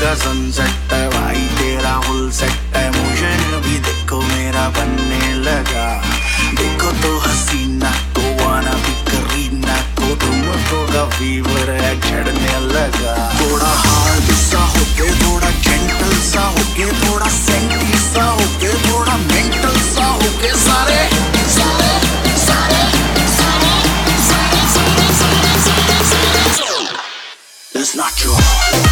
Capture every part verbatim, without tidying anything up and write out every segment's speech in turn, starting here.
का सनसेट है भाई तेरा फुल सेट है। मोशन भी देखो मेरा बनने लगा, देखो तो हसीना को वाना भी करीना को तुमको का फीवर है चढ़ने लगा। थोड़ा हार्ड सा होके थोड़ा जेंटल सा होके थोड़ा सेंटी सा होके थोड़ा मेंटल सा होके सारे सारे सारे सारे सारे सारे सारे सारे सारे It's not your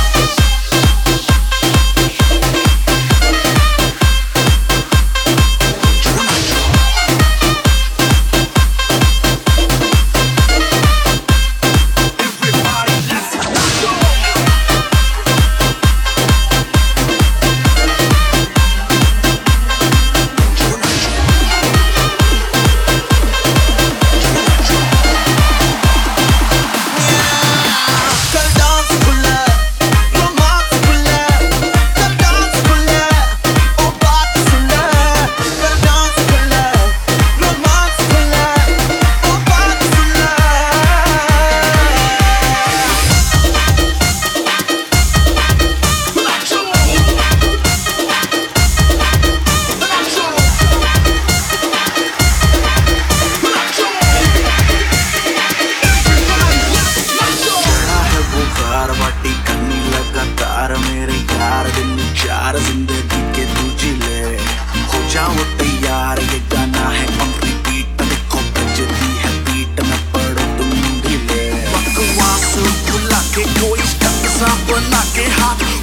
मेरे यार दिन चार जिंदगी के तुझे ले हो जाओ तैयार। ये गाना है ऑन रिपीट, देखो बजती है बीट में पड़ो तुम ढीले। बकवास बुला के कोई स्टंट सा बना के हाथ